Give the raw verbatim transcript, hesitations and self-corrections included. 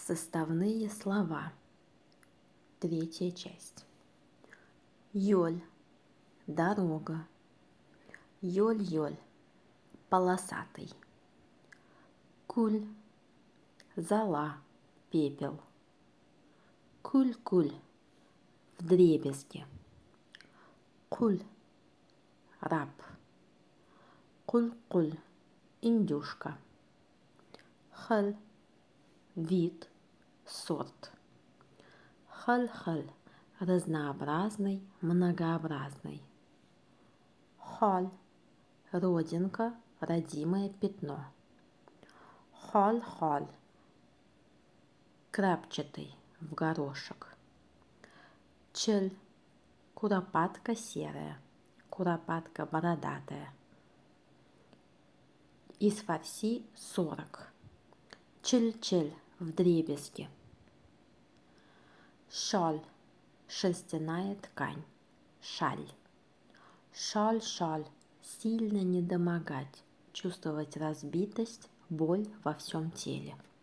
Составные слова. Третья часть. Ёль – дорога. Ёль-ёль – полосатый. Куль – зола, пепел. Куль-куль – вдребезги. Куль – раб. Куль-куль – индюшка. Халь – вид, сорт. Халь-халь – разнообразный, многообразный. Холь – родинка, родимое пятно. Холь-холь – крапчатый, в горошек. Чель – куропатка серая, куропатка бородатая. Из фарси сорок. Чель-чель – вдребезги. Шаль – шерстяная ткань, шаль. Шаль-шаль – сильно недомогать, чувствовать разбитость, боль во всем теле.